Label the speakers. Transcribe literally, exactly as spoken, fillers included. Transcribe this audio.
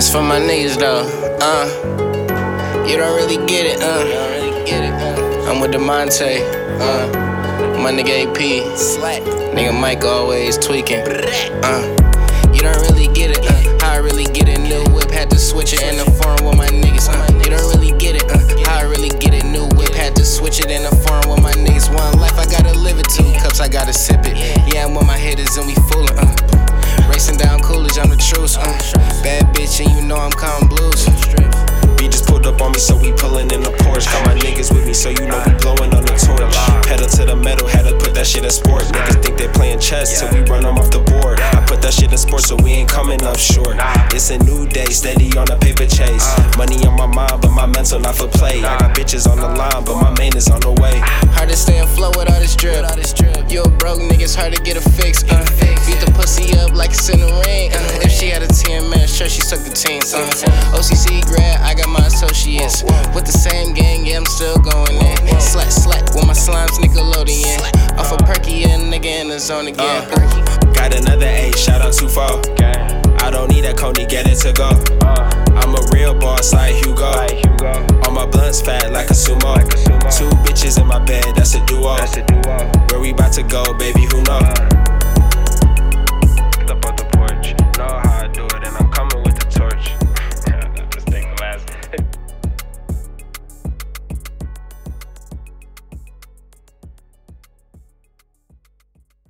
Speaker 1: This for my niggas though, uh. You don't really get it, uh. You don't really get it, uh. I'm with DeMonte, uh. My nigga A P, Slack. Nigga Mike always tweaking, uh. You don't really get it, uh. How I really get it, new whip, had to switch it in the foreign with my niggas, uh. You don't really get it, uh. How I really get it, new whip, had to switch it in the foreign with my niggas. One life, I gotta live it, two cups, I gotta sip it. Yeah, I'm with my hitters and we foolin', uh. Racing down Coolidge, I'm the truth, uh. Bad bitch and you know I'm counting blues.
Speaker 2: B just pulled up on me, so we pullin' in the Porsche. Got my niggas with me, so you know we blowin' on the torch. Pedal to the metal, had to put that shit in sport. Niggas think they playin' chess till we run them off the board. I put that shit in sports, so we ain't coming up short. It's a new day, steady on a paper chase. Money on my mind, but my mental not for play. I got bitches on the line, but my main is on the way.
Speaker 1: Hard to stay afloat with all this drip. You a broke nigga, it's hard to get a fix. Uh. Beat the pussy up like it's in the ring. Uh. If she had a ten man, sure she took the team. Uh. O C C grad, I got my associates. With the same gang, yeah, I'm still going in. Slack, slack with my slimes, Nickelodeon. Off a perky, yeah, nigga in the zone again.
Speaker 2: Uh. Got another A, shout out to four. I don't need that Coney, get it to go. I'm a real boss like Hugo. All my blunts fat like a sumo. Two bitches in my bed, that's a duo. Where we about to go, baby, who know?